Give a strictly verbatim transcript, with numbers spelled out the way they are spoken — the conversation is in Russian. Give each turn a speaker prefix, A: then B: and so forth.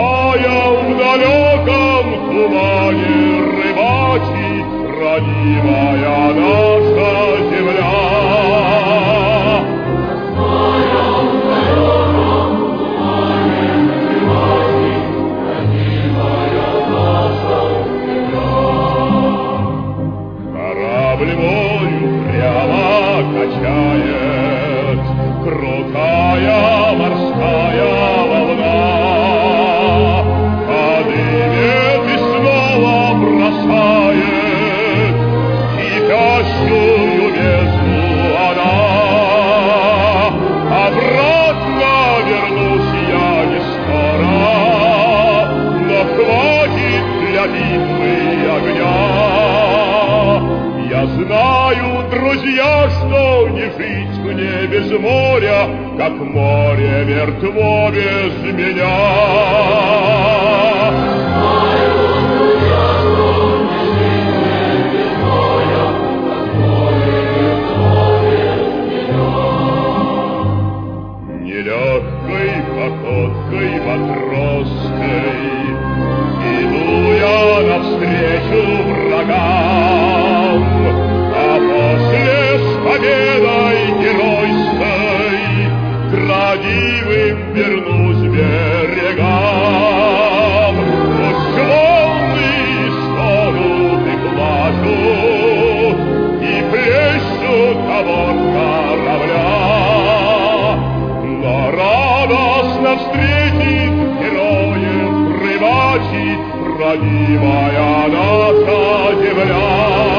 A: Тая в далеком тумане рыбачит родимая наша земля.
B: Тая в далеком тумане рыбачит родимая наша земля.
A: Корабль морю прямо качает крутая морская волна. Подымет и снова бросает кипящую бездну она. Обратно вернусь я не скоро, но хватит для битвы огня. Я знаю, друзья, что не жить мне без моря, как море мертво без меня.
B: Знаю, друзья, что не жить мне без моря, как море мертво без меня.
A: Нелегкой походкой матросской иду я навстречу врагам, а после с победой геройской к родимым вернусь берегам. Пусть волны стонут и плачут, и плещут о борт корабля, но радостно встретит героев рыбачит родимая наша земля.